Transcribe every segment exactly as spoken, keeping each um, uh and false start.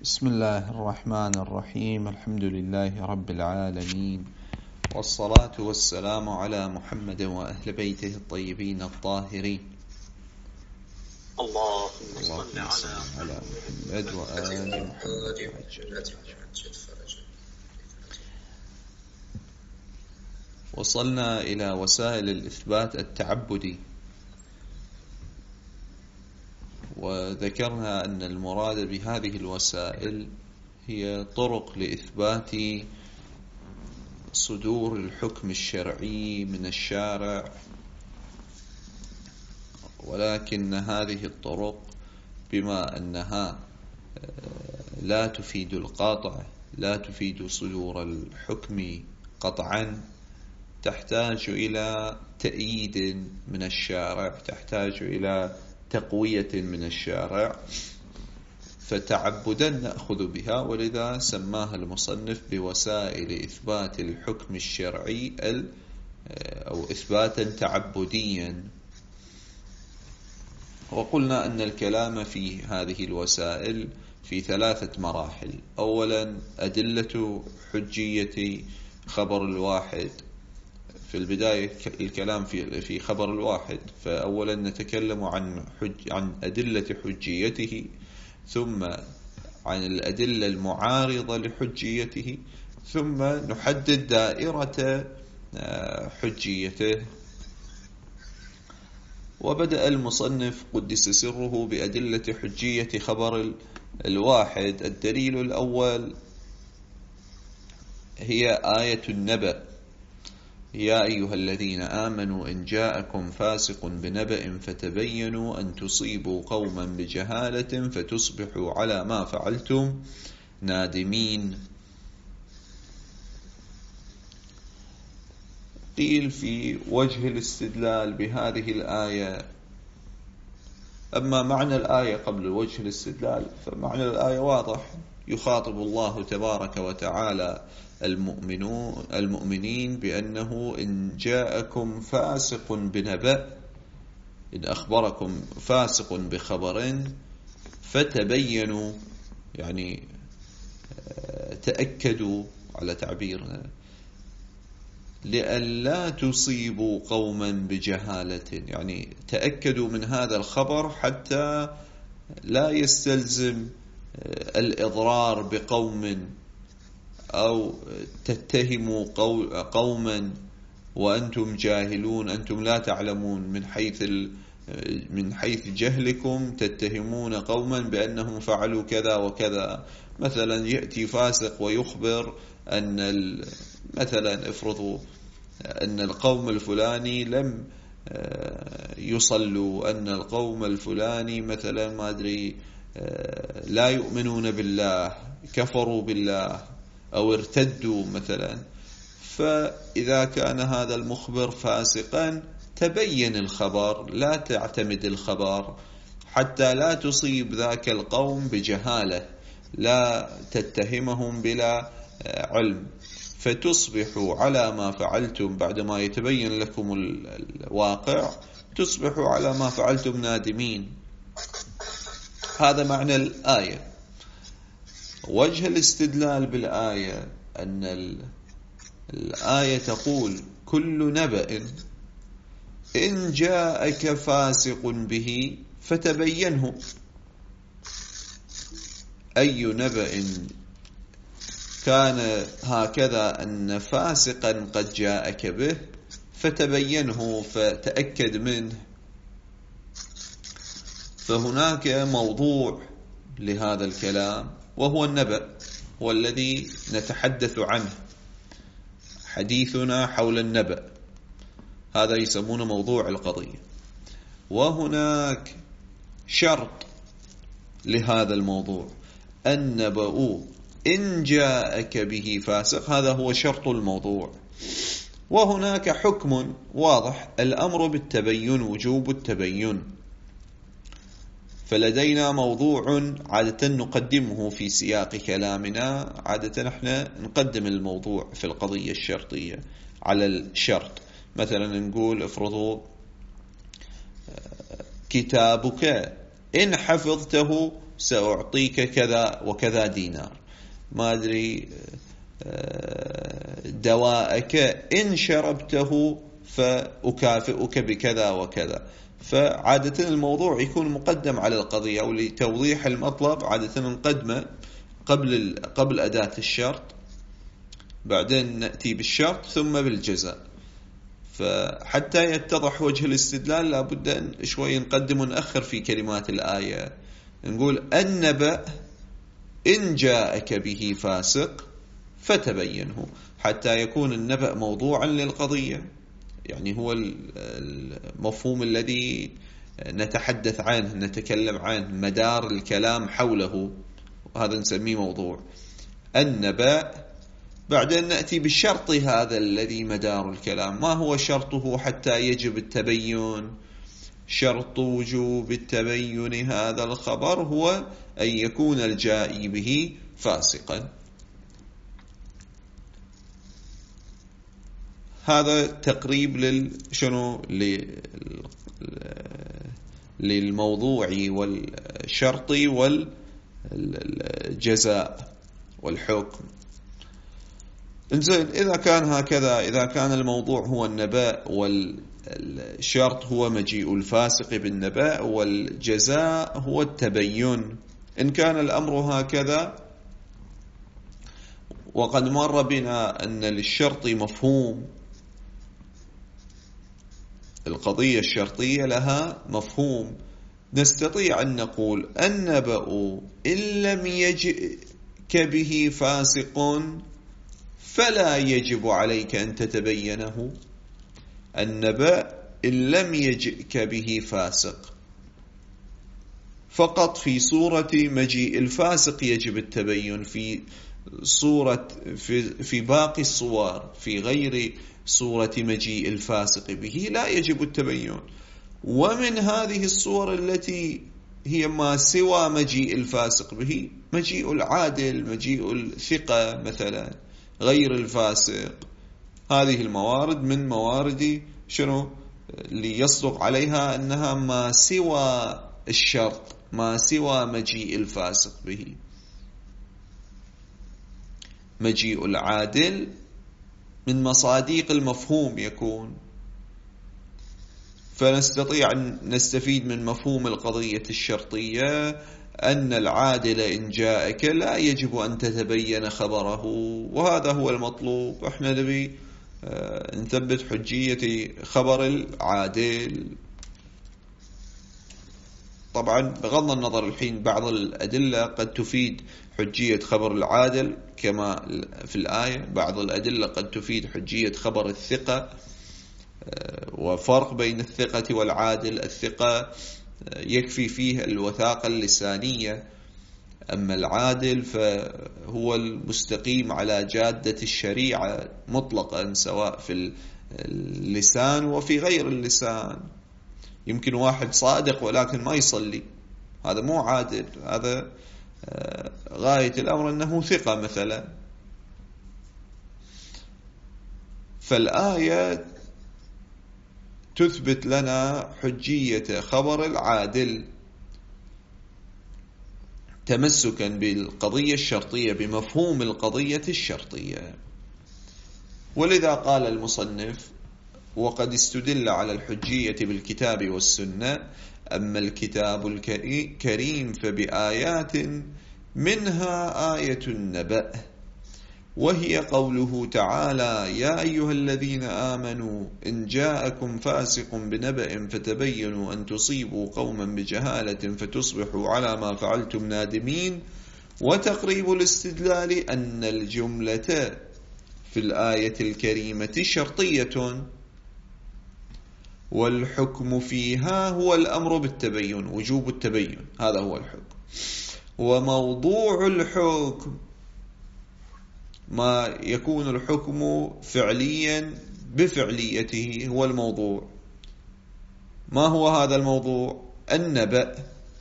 بسم الله الرحمن الرحيم. الحمد لله رب العالمين، والصلاة والسلام على محمد وأهل بيته الطيبين الطاهرين. اللهم صل على محمد وآل محمد. وصلنا إلى وسائل الإثبات التعبدي، وذكرنا أن المراد بهذه الوسائل هي طرق لإثبات صدور الحكم الشرعي من الشارع، ولكن هذه الطرق بما أنها لا تفيد القاطع، لا تفيد صدور الحكم قطعا، تحتاج إلى تأييد من الشارع، تحتاج إلى تقوية من الشارع، فتعبدا نأخذ بها، ولذا سماها المصنف بوسائل إثبات الحكم الشرعي أو إثباتا تعبديا. وقلنا أن الكلام في هذه الوسائل في ثلاثة مراحل. أولا أدلة حجية خبر الواحد. في البداية الكلام في في خبر الواحد، فأولا نتكلم عن حج عن أدلة حجيته، ثم عن الأدلة المعارضة لحجيته، ثم نحدد دائرة حجيته. وبدأ المصنف قدس سره بأدلة حجية خبر الواحد. الدليل الأول هي آية النبأ: يا أيها الذين آمنوا إن جاءكم فاسق بنبأ فتبينوا أن تصيبوا قوما بجهالة فتصبحوا على ما فعلتم نادمين. قيل في وجه الاستدلال بهذه الآية، أما معنى الآية قبل وجه الاستدلال فمعنى الآية واضح، يخاطب الله تبارك وتعالى المؤمنون المؤمنين بأنه إن جاءكم فاسق بنبأ، إن أخبركم فاسق بخبر فتبينوا، يعني تأكدوا على تعبيرنا، لئلا تصيبوا قوما بجهالة، يعني تأكدوا من هذا الخبر حتى لا يستلزم الإضرار بقوم أو تتهموا قوما وأنتم جاهلون، أنتم لا تعلمون، من حيث من حيث جهلكم تتهمون قوما بأنهم فعلوا كذا وكذا. مثلا يأتي فاسق ويخبر أن مثلا افرضوا أن القوم الفلاني لم يصلوا، أن القوم الفلاني مثلا ما أدري لا يؤمنون بالله، كفروا بالله أو ارتدوا مثلا. فإذا كان هذا المخبر فاسقا تبين الخبر، لا تعتمد الخبر حتى لا تصيب ذاك القوم بجهالة، لا تتهمهم بلا علم، فتصبحوا على ما فعلتم بعدما يتبين لكم الواقع، تصبحوا على ما فعلتم نادمين. هذا معنى الآية. وجه الاستدلال بالآية أن الآية تقول: كل نبأ إن جاءك فاسق به فتبينه. أي نبأ كان هكذا أن فاسقا قد جاءك به فتبينه، فتأكد منه. فهناك موضوع لهذا الكلام وهو النبأ، هو الذي نتحدث عنه، حديثنا حول النبأ، هذا يسمونه موضوع القضية. وهناك شرط لهذا الموضوع: النبأ إن جاءك به فاسق، هذا هو شرط الموضوع. وهناك حكم واضح: الأمر بالتبين، وجوب التبين. فلدينا موضوع عادة نقدمه في سياق كلامنا، عادة نحن نقدم الموضوع في القضية الشرطية على الشرط. مثلا نقول افرضوا كتابك إن حفظته سأعطيك كذا وكذا دينار، ما أدري دواءك إن شربته فأكافئك بكذا وكذا. فعادة الموضوع يكون مقدم على القضية، أو لتوضيح المطلب عادة نقدمه قبل قبل أداة الشرط، بعدين نأتي بالشرط ثم بالجزاء. فحتى يتضح وجه الاستدلال لابد أن شوي نقدم ونأخر في كلمات الآية. نقول النبأ إن جاءك به فاسق فتبينه، حتى يكون النبأ موضوعا للقضية، يعني هو المفهوم الذي نتحدث عنه نتكلم عنه، مدار الكلام حوله، وهذا نسميه موضوع النبأ. بعدين نأتي بالشرط هذا الذي مدار الكلام، ما هو شرطه حتى يجب التبين؟ شرط وجوب التبين هذا الخبر هو أن يكون الجائي به فاسقا. هذا تقريب لل شنو للموضوع والشرط والجزاء والحكم. إنزين، إذا كان هكذا، إذا كان الموضوع هو النبأ والشرط هو مجيء الفاسق بالنبأ والجزاء هو التبين، إن كان الأمر هكذا، وقد مر بنا أن للشرط مفهوم، القضية الشرطية لها مفهوم، نستطيع أن نقول النبأ إن لم يجئك به فاسق فلا يجب عليك أن تتبينه. النبأ إن لم يجئك به فاسق، فقط في صورة مجيء الفاسق يجب التبين، في صورة في, في باقي الصور في غير صورة مجيء الفاسق به لا يجب التبين. ومن هذه الصور التي هي ما سوى مجيء الفاسق به، مجيء العادل، مجيء الثقة مثلا غير الفاسق، هذه الموارد من موارد شنو اللي يصدق عليها أنها ما سوى الشرط، ما سوى مجيء الفاسق به. مجيء العادل من مصادق المفهوم يكون، فنستطيع أن نستفيد من مفهوم القضية الشرطية أن العادل إن جاءك لا يجب أن تتبين خبره، وهذا هو المطلوب. احنا نبي نثبت حجية خبر العادل. طبعا بغض النظر الحين بعض الأدلة قد تفيد حجية خبر العادل كما في الآية، بعض الأدلة قد تفيد حجية خبر الثقة، وفرق بين الثقة والعادل. الثقة يكفي فيه الوثاقة اللسانية، أما العادل فهو المستقيم على جادة الشريعة مطلقا، سواء في اللسان وفي غير اللسان. يمكن واحد صادق ولكن ما يصلي، هذا مو عادل، هذا غاية الأمر أنه ثقة مثلا. فالآية تثبت لنا حجية خبر العادل تمسكا بالقضية الشرطية، بمفهوم القضية الشرطية. ولذا قال المصنف: وقد استدل على الحجية بالكتاب والسنة، أما الكتاب الكريم فبآيات، منها آية النبأ، وهي قوله تعالى: يا أيها الذين آمنوا إن جاءكم فاسق بنبأ فتبينوا أن تصيبوا قوما بجهالة فتصبحوا على ما فعلتم نادمين. وتقريب الاستدلال أن الجملة في الآية الكريمة شرطية، والحكم فيها هو الأمر بالتبين، وجوب التبين، هذا هو الحكم. وموضوع الحكم ما يكون الحكم فعليا بفعليته هو الموضوع. ما هو هذا الموضوع؟ النبأ.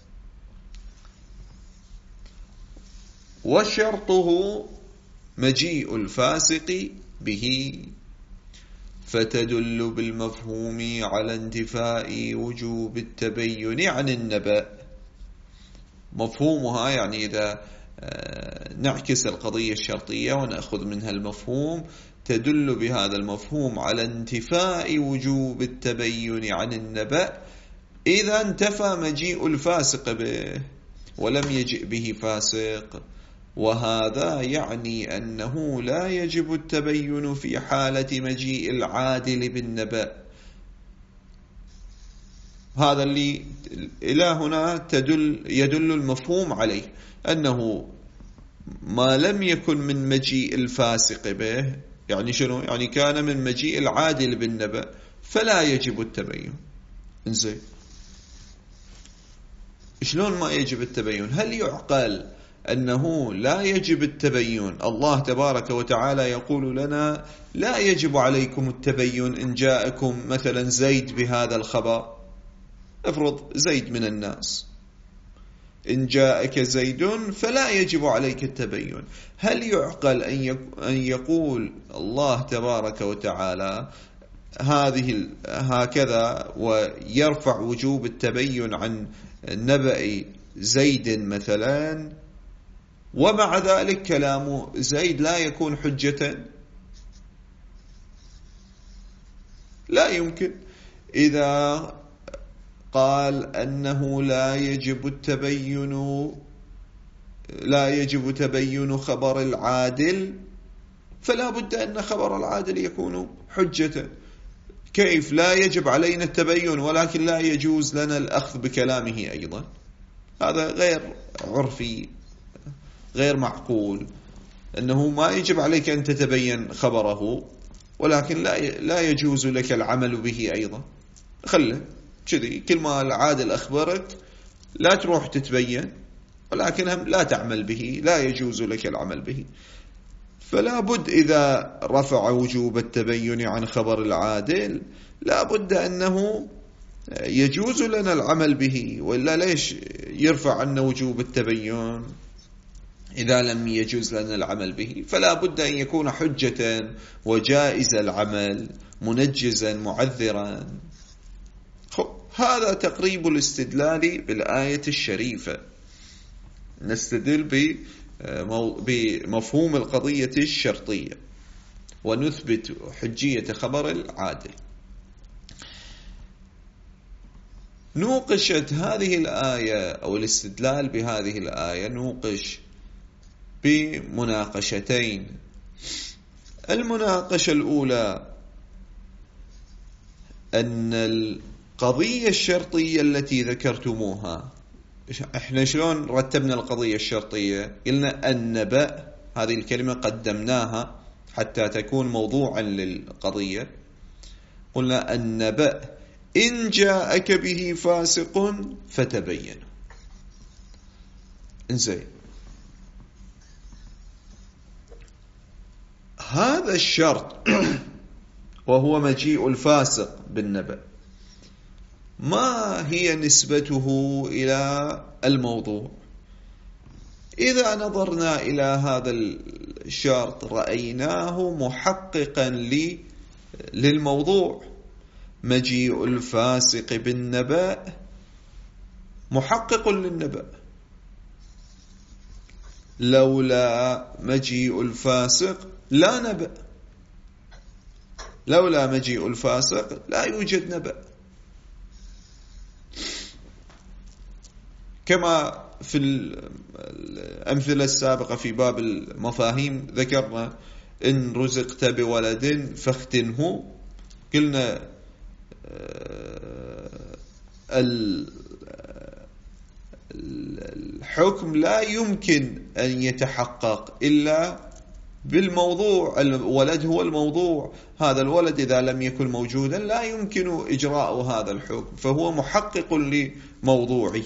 وشرطه مجيء الفاسق به، فتدل بالمفهوم على انتفاء وجوب التبين عن النبأ. مفهومها يعني إذا نعكس القضية الشرطية ونأخذ منها المفهوم، تدل بهذا المفهوم على انتفاء وجوب التبين عن النبأ إذا انتفى مجيء الفاسق به ولم يجئ به فاسق، وهذا يعني أنه لا يجب التبين في حالة مجيء العادل بالنبأ. هذا اللي إلى هنا تدل يدل المفهوم عليه، أنه ما لم يكن من مجيء الفاسق به، يعني شنو؟ يعني كان من مجيء العادل بالنبأ فلا يجب التبين. انزين، شلون ما يجب التبين؟ هل يعقل أنه لا يجب التبين؟ الله تبارك وتعالى يقول لنا لا يجب عليكم التبين إن جاءكم مثلا زيد بهذا الخبر. افرض زيد من الناس، إن جاءك زيد فلا يجب عليك التبين. هل يعقل أن يقول الله تبارك وتعالى هذه هكذا ويرفع وجوب التبين عن نبأ زيد مثلا، ومع ذلك كلام زيد لا يكون حجة؟ لا يمكن. إذا قال أنه لا يجب التبين لا يجب تبين خبر العادل، فلا بد أن خبر العادل يكون حجة. كيف لا يجب علينا التبين ولكن لا يجوز لنا الأخذ بكلامه أيضا؟ هذا غير عرفي، غير معقول. أنه ما يجب عليك أن تتبين خبره ولكن لا لا يجوز لك العمل به أيضا. خله كذي، كل ما العادل أخبرك لا تروح تتبين، ولكن هم لا تعمل به، لا يجوز لك العمل به. فلا بد إذا رفع وجوب التبين عن خبر العادل لا بد أنه يجوز لنا العمل به، وإلا ليش يرفع عنا وجوب التبين إذا لم يجوز لنا العمل به؟ فلا بد أن يكون حجة وجائز العمل، منجزا معذرا. هذا تقريب الاستدلال بالآية الشريفة. نستدل بمفهوم القضية الشرطية ونثبت حجية خبر العادل. نوقشت هذه الآية أو الاستدلال بهذه الآية نوقش بمناقشتين. المناقشة الأولى أن القضية الشرطية التي ذكرتموها، احنا شلون رتبنا القضية الشرطية؟ قلنا النبأ، هذه الكلمة قدمناها حتى تكون موضوعا للقضية. قلنا النبأ إن جاءك به فاسق فتبين. انزين، هذا الشرط وهو مجيء الفاسق بالنبأ، ما هي نسبته إلى الموضوع؟ إذا نظرنا إلى هذا الشرط رأيناه محققا للموضوع. مجيء الفاسق بالنبأ محقق للنبأ. لولا مجيء الفاسق لا نبأ، لولا مجيء الفاسق لا يوجد نبأ. كما في الأمثلة السابقة في باب المفاهيم ذكرنا إن رزقت بولد فاختنه. قلنا الحكم لا يمكن أن يتحقق إلا بالموضوع. الولد هو الموضوع، هذا الولد إذا لم يكن موجودا لا يمكن إجراء هذا الحكم، فهو محقق لموضوعه.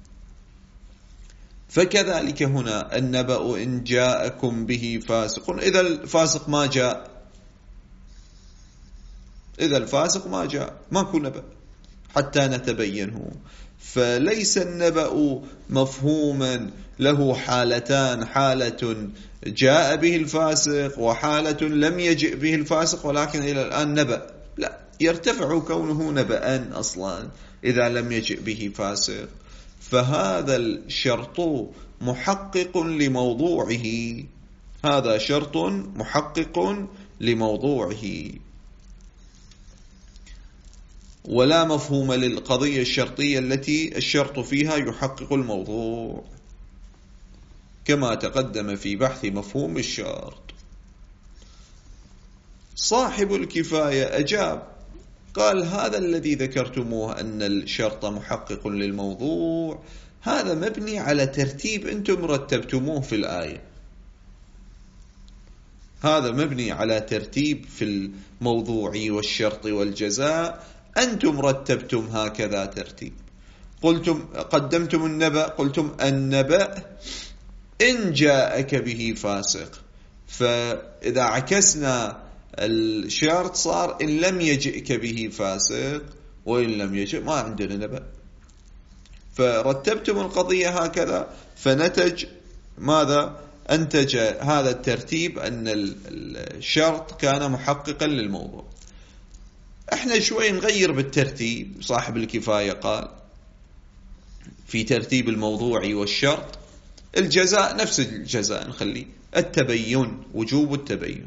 فكذلك هنا النبأ إن جاءكم به فاسق، إذا الفاسق ما جاء، إذا الفاسق ما جاء ماكو نبأ حتى نتبينه. فليس النبأ مفهوما له حالتان، حالة جاء به الفاسق وحالة لم يجئ به الفاسق ولكن إلى الآن نبأ. لا، يرتفع كونه نبأً أصلا إذا لم يجئ به فاسق. فهذا الشرط محقق لموضوعه، هذا شرط محقق لموضوعه، ولا مفهوم للقضية الشرطية التي الشرط فيها يحقق الموضوع، كما تقدم في بحث مفهوم الشرط. صاحب الكفاية أجاب قال: هذا الذي ذكرتموه أن الشرط محقق للموضوع، هذا مبني على ترتيب أنتم رتبتموه في الآية، هذا مبني على ترتيب في الموضوع والشرط والجزاء، أنتم رتبتم هكذا ترتيب. قلتم قدمتم النبأ، قلتم النبأ إن جاءك به فاسق، فإذا عكسنا الشرط صار إن لم يجئك به فاسق، وإن لم يجئ ما عندنا نبأ. فرتبتم القضية هكذا، فنتج ماذا؟ أنتج هذا الترتيب أن الشرط كان محققا للموضوع. احنا شوي نغير بالترتيب. صاحب الكفاية قال في ترتيب الموضوع والشرط الجزاء نفس الجزاء، نخليه التبين، وجوب التبين،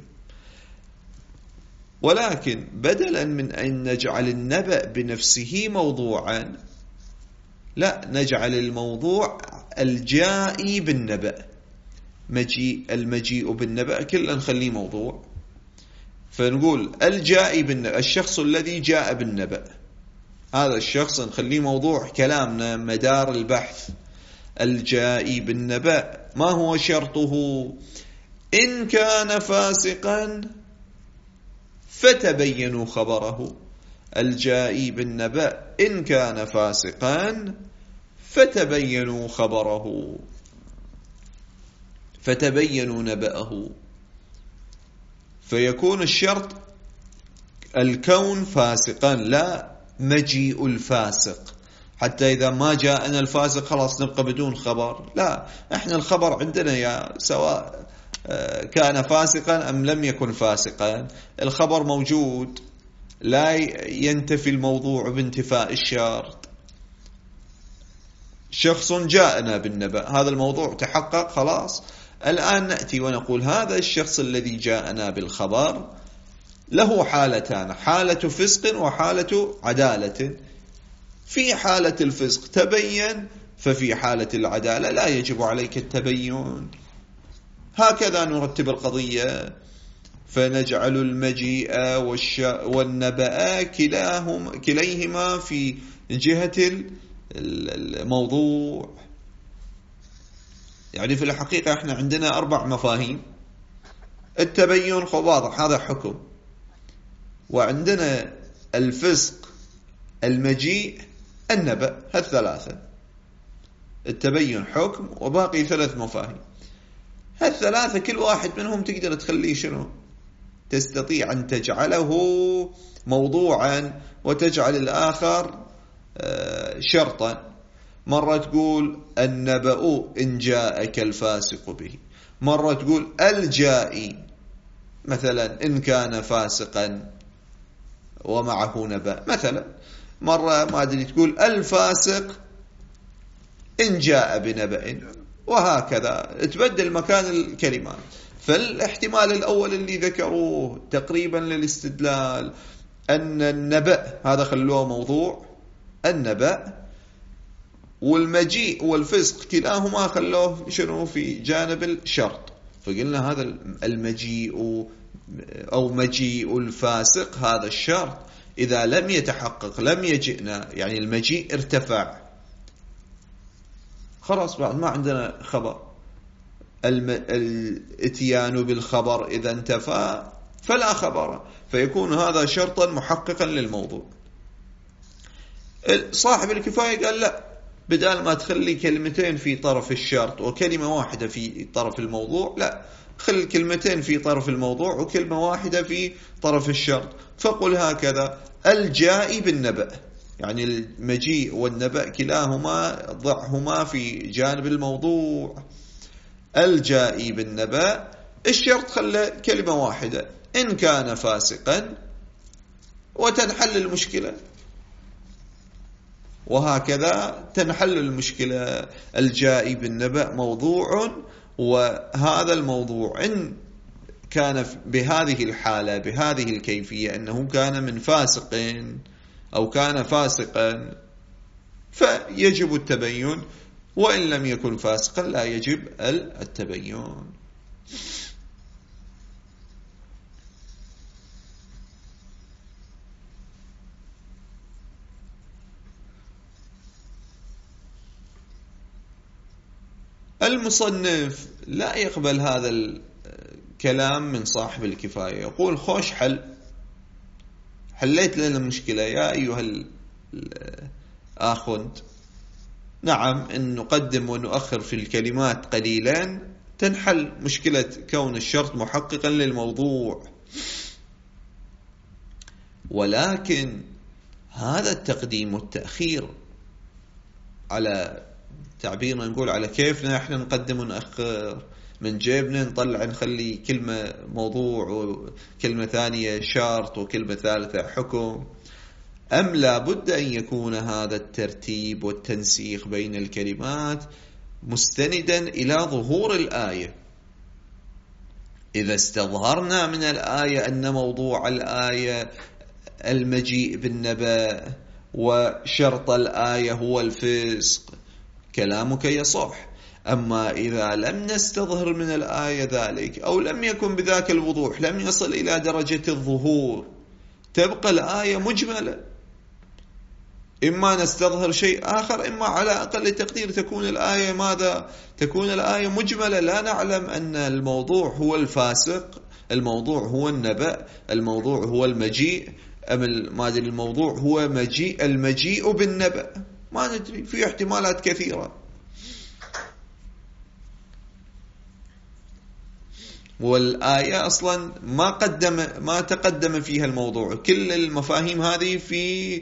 ولكن بدلا من أن نجعل النبأ بنفسه موضوعا، لا، نجعل الموضوع الجائي بالنبأ، مجيء المجيء بالنبأ كله نخليه موضوع. فنقول الجائي بالنبأ، الشخص الذي جاء بالنبأ، هذا الشخص نخليه موضوع كلامنا مدار البحث. الجائي بالنبأ ما هو شرطه؟ إن كان فاسقا فتبينوا خبره. الجائي بالنبأ إن كان فاسقا فتبينوا خبره، فتبينوا نبأه. فيكون الشرط الكون فاسقا، لا مجيء الفاسق، حتى إذا ما جاءنا الفاسق خلاص نبقى بدون خبر. لا، احنا الخبر عندنا يا سواء كان فاسقا أم لم يكن فاسقا، الخبر موجود، لا ينتفي الموضوع بانتفاء الشرط. شخص جاءنا بالنبأ، هذا الموضوع تحقق خلاص. الآن نأتي ونقول هذا الشخص الذي جاءنا بالخبر له حالتان، حالة فسق وحالة عدالة. في حالة الفسق تبين، ففي حالة العدالة لا يجب عليك التبين. هكذا نرتب القضية، فنجعل المجيء والنبأ كلاهما كليهما في جهة الموضوع. يعني في الحقيقة احنا عندنا أربع مفاهيم. التبين واضح، هذا حكم، وعندنا الفسق، المجيء، النبأ، هالثلاثة. التبين حكم، وباقي ثلاث مفاهيم. هالثلاثة كل واحد منهم تقدر تخليه شنو؟ تستطيع أن تجعله موضوعا وتجعل الآخر شرطا. مرة تقول النبأ إن جاءك الفاسق به، مرة تقول الجائي مثلا إن كان فاسقا ومعه نبأ مثلا، مرة ما أدري تقول الفاسق إن جاء بنبأ، وهكذا تبدل مكان الكلمات. فالاحتمال الأول اللي ذكروه تقريبا للاستدلال أن النبأ هذا خلوه موضوع، النبأ، والمجيء والفسق كلاهما خلوه شنو في جانب الشرط. فقلنا هذا المجيء أو مجيء الفاسق هذا الشرط، إذا لم يتحقق لم يجئنا، يعني المجيء ارتفع، خلاص بعد ما عندنا خبر. الاتيان بالخبر إذا انتفى فلا خبر، فيكون هذا شرطا محققا للموضوع. صاحب الكفاية قال لا، بدال ما تخلي كلمتين في طرف الشرط وكلمة واحدة في طرف الموضوع، لا، خل كلمتين في طرف الموضوع وكلمة واحدة في طرف الشرط. فقل هكذا الجائي بالنبأ، يعني المجيء والنبأ كلاهما ضعهما في جانب الموضوع. الجائي بالنبأ، الشرط خلى كلمة واحدة إن كان فاسقا، وتنحل المشكلة. وهكذا تنحل المشكلة. الجائي بالنبأ موضوع، وهذا الموضوع إن كان بهذه الحالة بهذه الكيفية أنه كان من فاسق أو كان فاسقا فيجب التبين، وإن لم يكن فاسقا لا يجب التبين. المصنف لا يقبل هذا الكلام من صاحب الكفاية، يقول خوش حل حليت لنا المشكلة يا أيها الآخوند، نعم إن نقدم ونؤخر في الكلمات قليلا تنحل مشكلة كون الشرط محققا للموضوع، ولكن هذا التقديم والتأخير على تعبيرنا نقول على كيفنا احنا نقدم ونأخر، من جيبنا نطلع نخلي كلمة موضوع وكلمة ثانية شرط وكلمة ثالثة حكم، أم لا بد أن يكون هذا الترتيب والتنسيق بين الكلمات مستندا إلى ظهور الآية. إذا استظهرنا من الآية أن موضوع الآية المجيء بالنبأ وشرط الآية هو الفسق كلامك يصح، أما إذا لم نستظهر من الآية ذلك أو لم يكن بذاك الوضوح، لم يصل إلى درجة الظهور، تبقى الآية مجملة، إما نستظهر شيء آخر، إما على أقل تقدير تكون الآية ماذا؟ تكون الآية مجملة، لا نعلم أن الموضوع هو الفاسق، الموضوع هو النبأ، الموضوع هو المجيء، أم الموضوع هو مجيء المجيء بالنبأ، ما ندري، في احتمالات كثيرة. والآية أصلا ما قدم ما تقدم فيها الموضوع، كل المفاهيم هذه في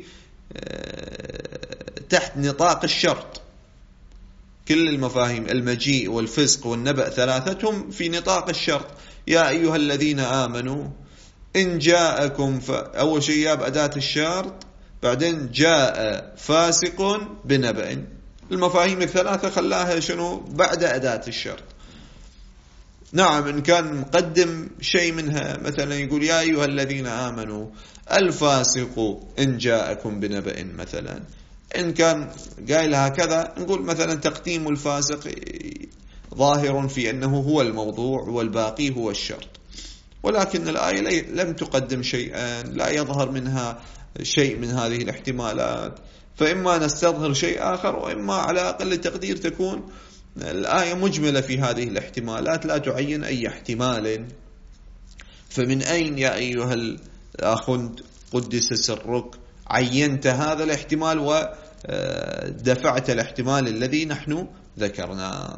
تحت نطاق الشرط، كل المفاهيم المجيء والفسق والنبأ ثلاثتهم في نطاق الشرط. يا أيها الذين آمنوا إن جاءكم ف... أول شيء جاء بأداة الشرط، بعدين جاء فاسق بنبأ، المفاهيم الثلاثة خلاها شنو بعد أداة الشرط. نعم إن كان مقدم شيء منها مثلا يقول يا أيها الذين آمنوا الفاسق إن جاءكم بنبأ مثلا، إن كان قايل هكذا نقول مثلا تقديم الفاسق ظاهر في أنه هو الموضوع والباقي هو الشرط، ولكن الآية لم تقدم شيئا لا يظهر منها شيء من هذه الاحتمالات، فإما نستظهر شيء آخر، وإما على أقل تقدير تكون الآية مجملة في هذه الاحتمالات لا تعين أي احتمال. فمن أين يا أيها الأخوند قدس سرك عينت هذا الاحتمال ودفعت الاحتمال الذي نحن ذكرناه؟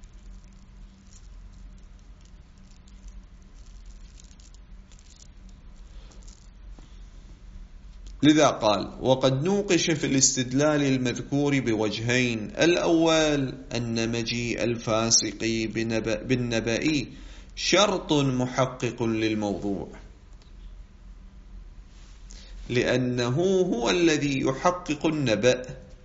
لذا قال وقد نوقش في الاستدلال المذكور بوجهين، الأول أن مجيء الفاسق بالنبأ شرط محقق للموضوع، لأنه هو الذي يحقق النبأ،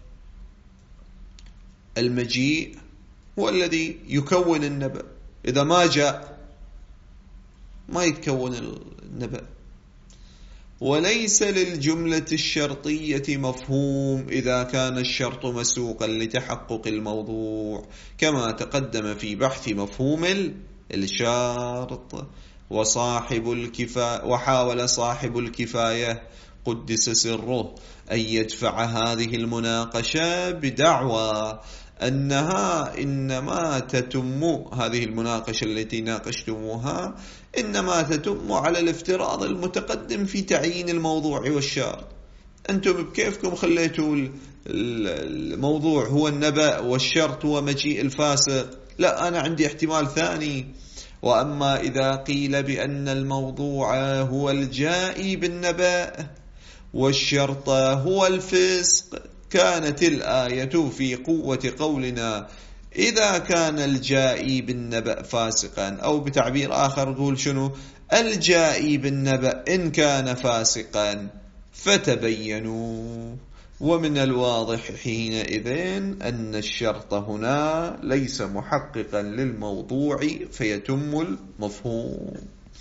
المجيء هو الذي يكون النبأ، إذا ما جاء ما يتكون النبأ. وليس للجملة الشرطية مفهوم إذا كان الشرط مسوقا لتحقق الموضوع، كما تقدم في بحث مفهوم الشرط. وصاحب الكفاية وحاول صاحب الكفاية قدس سره أن يدفع هذه المناقشة بدعوى أنها إنما تتم، هذه المناقشة التي ناقشتموها إنما تتم على الافتراض المتقدم في تعيين الموضوع والشرط. أنتم بكيفكم خليتوا الموضوع هو النبأ والشرط هو مجيء الفاسق، لا أنا عندي احتمال ثاني. وأما إذا قيل بأن الموضوع هو الجائي بالنبأ والشرط هو الفسق، كانت الآية في قوة قولنا إذا كان الجائي بالنبأ فاسقا، أو بتعبير آخر نقول شنو الجائي بالنبأ إن كان فاسقا فتبينوا. ومن الواضح حينئذ أن الشرط هنا ليس محققا للموضوع فيتم المفهوم.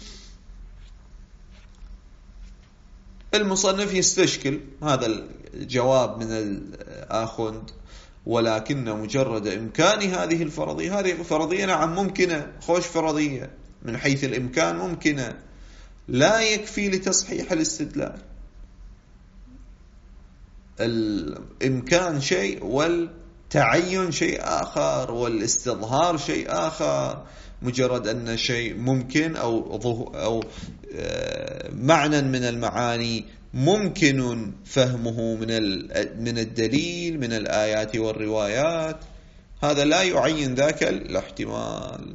المصنف يستشكل هذا الجواب من الآخوند، ولكن مجرد إمكان هذه الفرضية، هذه فرضية نعم ممكنة، خوش فرضية من حيث الإمكان ممكنة، لا يكفي لتصحيح الاستدلال. الإمكان شيء والتعين شيء آخر والاستظهار شيء آخر. مجرد أن شيء ممكن أو أو معنى من المعاني ممكن فهمه من من الدليل من الآيات والروايات، هذا لا يعين ذاك الاحتمال.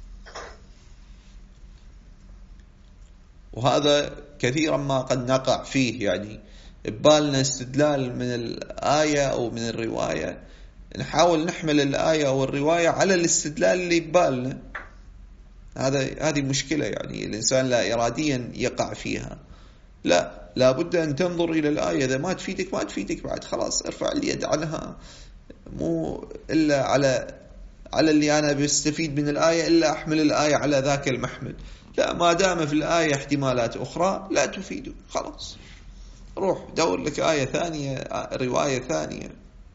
وهذا كثيرا ما قد نقع فيه، يعني ببالنا استدلال من الآية أو من الرواية، نحاول نحمل الآية أو الرواية على الاستدلال اللي ببالنا. هذا هذه مشكلة، يعني الإنسان لا إراديا يقع فيها. لا، لابد أن تنظر إلى الآية، إذا ما تفيدك ما تفيدك بعد خلاص ارفع اليد عنها، مو إلا على على اللي أنا بستفيد من الآية إلا أحمل الآية على ذاك المحمل. لا، ما دام في الآية احتمالات أخرى لا تفيدك خلاص، روح دور لك آية ثانية رواية ثانية.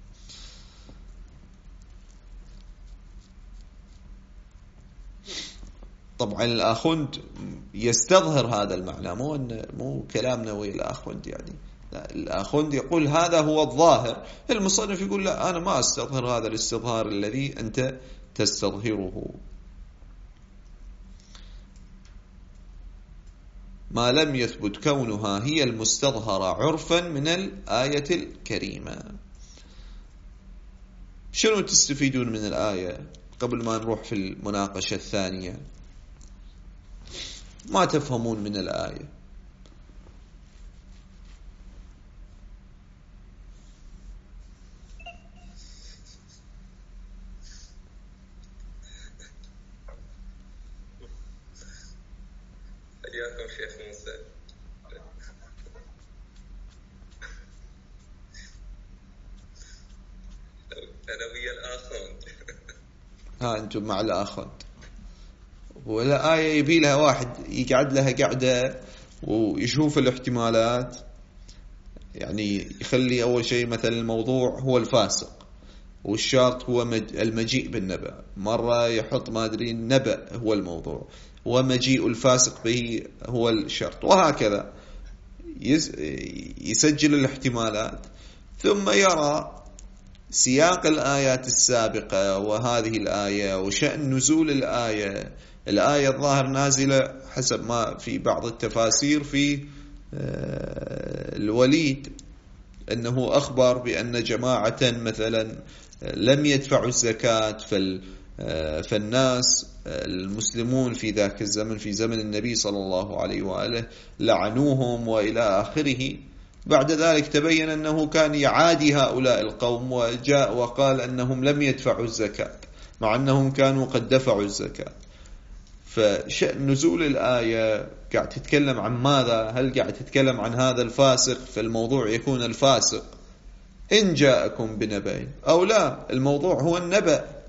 طبعا الآخوند يستظهر هذا المعنى، مو مو كلامنا ويا الآخوند، يعني لا، الآخوند يقول هذا هو الظاهر، المصنف يقول لا، أنا ما أستظهر هذا الاستظهار الذي أنت تستظهره، ما لم يثبت كونها هي المستظهرة عرفا من الآية الكريمة. شنو تستفيدون من الآية قبل ما نروح في المناقشة الثانية؟ ما تفهمون من الآية؟ حياكم شيخ موسى. أنا ويا الآخوند. ها أنتم مع الآخوند، ولا آية يبي لها واحد يقعد لها قعدة ويشوف الاحتمالات، يعني يخلي أول شيء مثلا الموضوع هو الفاسق والشرط هو المجيء بالنبأ، مرة يحط ما أدري النبأ هو الموضوع ومجيء الفاسق به هو الشرط، وهكذا يسجل الاحتمالات، ثم يرى سياق الآيات السابقة وهذه الآية وشأن نزول الآية. الآية الظاهر نازلة حسب ما في بعض التفاسير في الوليد أنه أخبر بأن جماعة مثلا لم يدفعوا الزكاة، فالناس المسلمون في ذاك الزمن في زمن النبي صلى الله عليه وآله لعنوهم وإلى آخره. بعد ذلك تبين أنه كان يعادي هؤلاء القوم وجاء وقال أنهم لم يدفعوا الزكاة مع أنهم كانوا قد دفعوا الزكاة. فشأن نزول الآية قاعد تتكلم عن ماذا؟ هل قاعد تتكلم عن هذا الفاسق؟ فالموضوع يكون الفاسق إن جاءكم بنبأ، أو لا، الموضوع هو النبأ،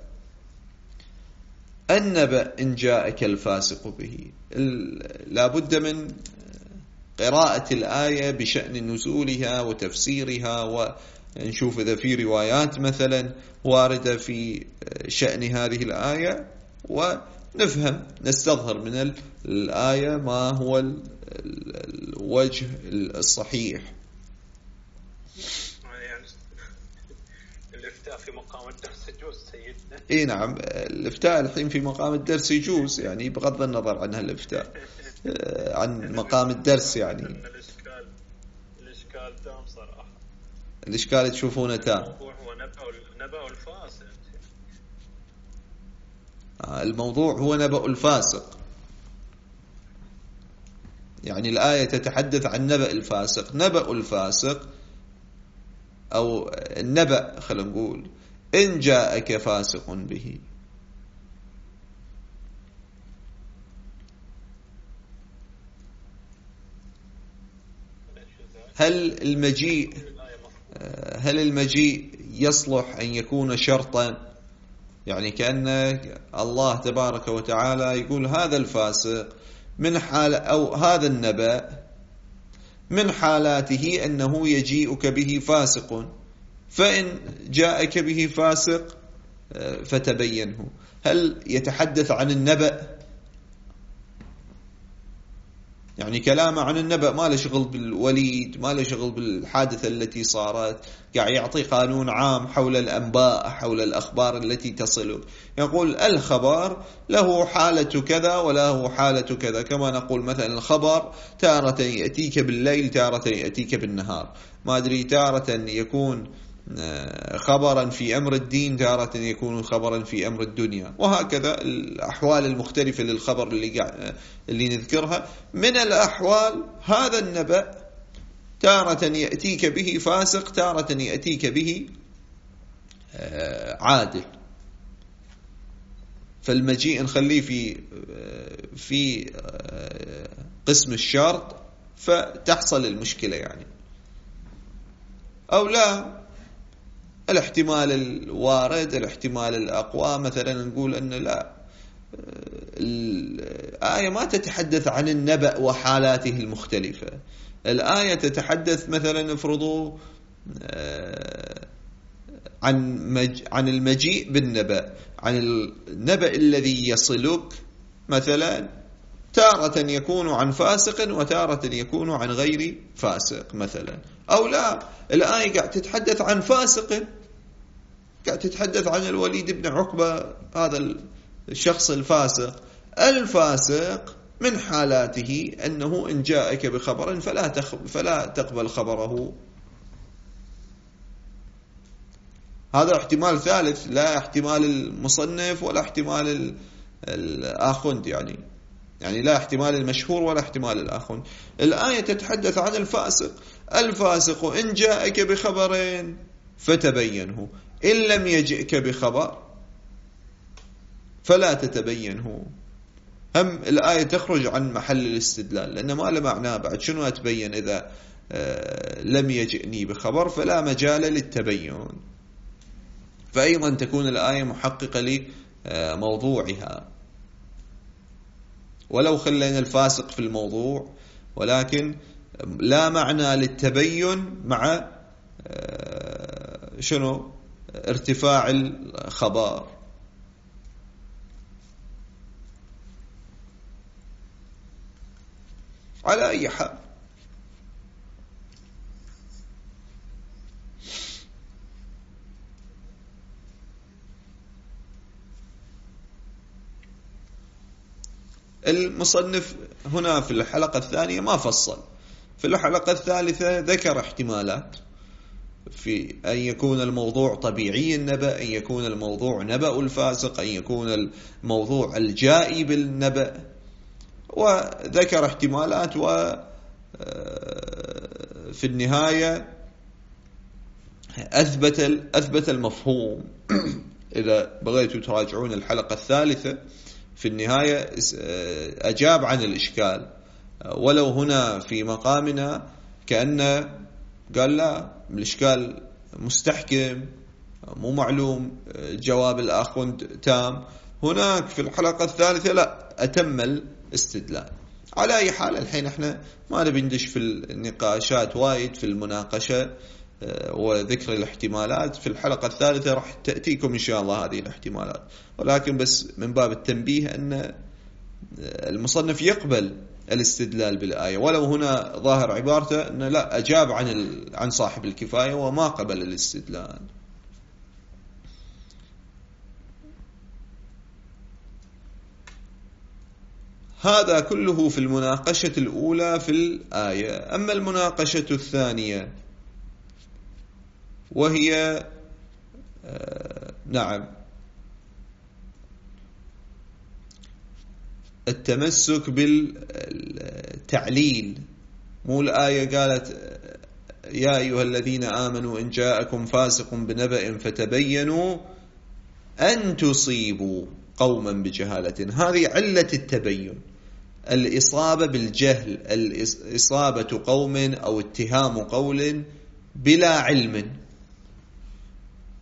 النبأ إن جاءك الفاسق به. لابد من قراءة الآية بشأن نزولها وتفسيرها، ونشوف إذا في روايات مثلا واردة في شأن هذه الآية، ونفهم نستظهر من الآية ما هو الوجه الصحيح. الإفتاء في مقام الدرس يجوز سيدنا؟ إيه نعم، الإفتاء الحين في مقام الدرس يجوز، يعني بغض النظر عن الإفتاء عن مقام الدرس. يعني الإشكال الإشكال تام صراحة، الإشكال تشوفونه تام. الموضوع هو نبأ نبأ الفاسق. الموضوع هو نبأ الفاسق، يعني الآية تتحدث عن نبأ الفاسق. نبأ الفاسق أو النبأ، خلينا نقول إن جاءك فاسق به. هل المجيء هل المجيء يصلح أن يكون شرطا؟ يعني كأن الله تبارك وتعالى يقول هذا الفاسق من حال أو هذا النبأ من حالاته أنه يجيئك به فاسق، فإن جاءك به فاسق فتبينه. هل يتحدث عن النبأ؟ يعني كلامه عن النبأ ما له شغل بالوليد، ما له شغل بالحادثة التي صارت، قاعد يعطي قانون عام حول الأنباء، حول الأخبار التي تصل. يقول الخبر له حالة كذا وله حالة كذا، كما نقول مثلا الخبر تارة يأتيك بالليل تارة يأتيك بالنهار، ما أدري تارة يكون خبرا في أمر الدين تارة يكون خبرا في أمر الدنيا، وهكذا الأحوال المختلفة للخبر اللي, اللي نذكرها. من الأحوال هذا النبأ تارة يأتيك به فاسق، تارة يأتيك به عادل. فالمجيء نخليه في في قسم الشرط فتحصل المشكلة يعني، أو لا الاحتمال الوارد، الاحتمال الأقوى، مثلا نقول أن لا، الآية ما تتحدث عن النبأ وحالاته المختلفة، الآية تتحدث مثلا افرضوا عن مج... عن المجيء بالنبأ، عن النبأ الذي يصلك مثلا تارة يكون عن فاسق وتارة يكون عن غير فاسق مثلا. أو لا، الآية قاعد تتحدث عن فاسق، قاعد تتحدث عن الوليد بن عقبة، هذا الشخص الفاسق. الفاسق من حالاته أنه إن جاءك بخبر فلا فلا تقبل خبره. هذا احتمال ثالث، لا احتمال المصنف ولا احتمال الآخوند، يعني يعني لا احتمال المشهور ولا احتمال الآخوند. الآية تتحدث عن الفاسق، الفاسق إن جاءك بخبرين فتبينه، إن لم يجئك بخبر فلا تتبينه. هم الآية تخرج عن محل الاستدلال، لأن ما له معنى بعد، شنو أتبين إذا لم يجئني بخبر؟ فلا مجال للتبين. فأيضا تكون الآية محققة لموضوعها، ولو خلينا الفاسق في الموضوع، ولكن لا معنى للتبين مع شنو ارتفاع الخبر. على أي حال، المصنف هنا في الحلقة الثانية ما فصل، في الحلقة الثالثة ذكر احتمالات في أن يكون الموضوع طبيعي النبأ، أن يكون الموضوع نبأ الفاسق، أن يكون الموضوع الجائي بالنبأ، وذكر احتمالات. وفي النهاية أثبت أثبت المفهوم. إذا بغيتوا تراجعون الحلقة الثالثة في النهاية أجاب عن الإشكال، ولو هنا في مقامنا كأن قال لا، الإشكال مستحكم مو معلوم، جواب الآخوند تام. هناك في الحلقة الثالثة لا، أتم الاستدلال. على أي حال الحين احنا ما نبي ندش في النقاشات وايد في المناقشة وذكر الاحتمالات. في الحلقة الثالثة راح تأتيكم إن شاء الله هذه الاحتمالات، ولكن بس من باب التنبيه أن المصنف يقبل الاستدلال بالآية، ولو هنا ظاهر عبارته أنه لا، أجاب عن عن صاحب الكفاية وما قبل الاستدلال. هذا كله في المناقشة الأولى في الآية. أما المناقشة الثانية وهي آه نعم التمسك بالتعليل. مو الآية قالت يا أيها الذين آمنوا إن جاءكم فاسق بنبأ فتبينوا أن تصيبوا قوما بجهالة. هذه علة التبين، الإصابة بالجهل، الإصابة قوم أو اتهام قول بلا علم.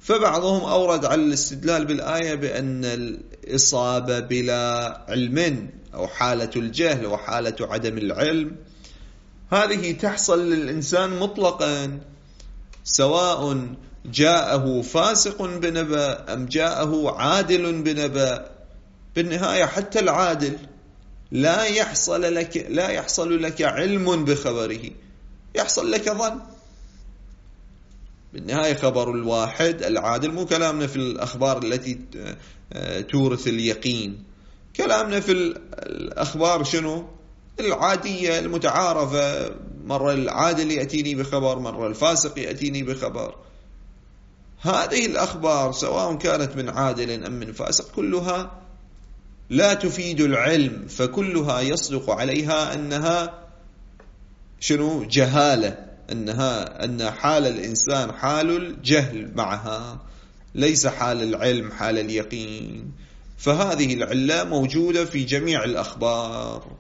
فبعضهم أورد على الاستدلال بالآية بأن الإصابة بلا علم أو حالة الجهل وحالة عدم العلم هذه تحصل للإنسان مطلقا، سواء جاءه فاسق بنبأ أم جاءه عادل بنبأ. بالنهاية حتى العادل لا يحصل لك لا يحصل لك علم بخبره، يحصل لك ظن. بالنهاية خبر الواحد العادل، مو كلامنا في الأخبار التي تورث اليقين، كلامنا في الأخبار شنو؟ العادية المتعارفة، مرة العادل يأتيني بخبر، مرة الفاسق يأتيني بخبر. هذه الأخبار سواء كانت من عادل أم من فاسق كلها لا تفيد العلم، فكلها يصدق عليها أنها شنو؟ جهالة، أنها أن حال الإنسان حال الجهل معها، ليس حال العلم حال اليقين. فهذه العلة موجودة في جميع الأخبار.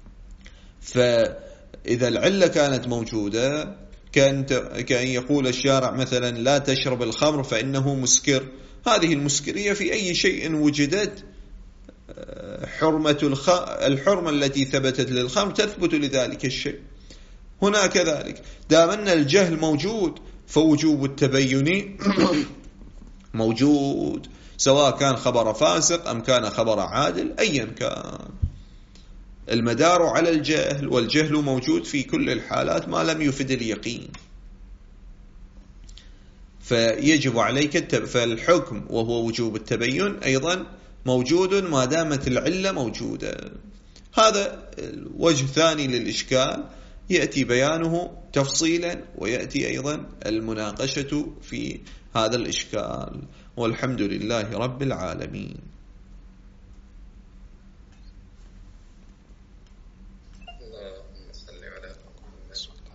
فإذا العلة كانت موجودة كان كأن يقول الشارع مثلا لا تشرب الخمر فإنه مسكر، هذه المسكرية في أي شيء وجدت حرمة الخ... الحرمة التي ثبتت للخمر تثبت لذلك الشيء. هنا كذلك دام أن الجهل موجود فوجوب التبين موجود، سواء كان خبر فاسق أم كان خبر عادل، أيا كان المدار على الجهل، والجهل موجود في كل الحالات ما لم يفد اليقين. فيجب عليك التب... فالحكم وهو وجوب التبين أيضا موجود ما دامت العلة موجودة. هذا الوجه ثاني للإشكال يأتي بيانه تفصيلا، ويأتي أيضا المناقشة في هذا الإشكال. والحمد لله رب العالمين.